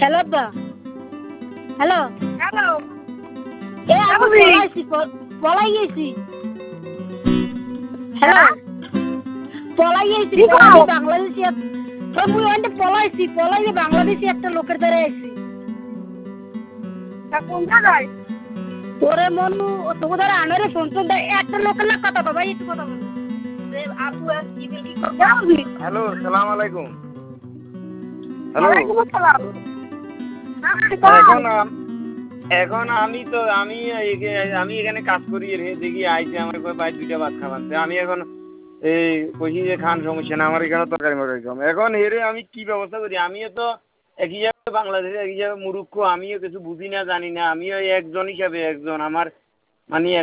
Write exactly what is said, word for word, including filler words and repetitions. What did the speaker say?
hello দা hello hello এ আমি পলাইছি পলাই গেছি হ্যালো পলাই গেছি বাংলাদেশি তো মুই ওইটা পলাইছি পলাই বাংলাদেশি একটা লোকের দ্বারা আইছি তা কোন জায়গায় ওরে মনু তোকে ধরে আনারে ফোন তো একটা লোকের না কথা বাবা একটু কথা বল রে আপু কি বিল কি করব হ্যালো সালাম আলাইকুম হ্যালো ওয়ালাইকুম আসসালাম এখন এখন আমি তো আমি আমি এখানে কাজ করি রে দেখি আইছে আমার ভাই দুইটা ভাত খাওয়াতে আমি এখন এই কইছি যে খান সমস্যা না আমার এখানে তরকারি মরকারি কম এখন হেরে আমি কি ব্যবস্থা করি আমিও তো একই জায়গায় বাংলাদেশে একই জায়গায় মুরুক্ষ আমিও কিছু বুঝি না জানি না আমিও একজন হিসাবে একজন আমার মানে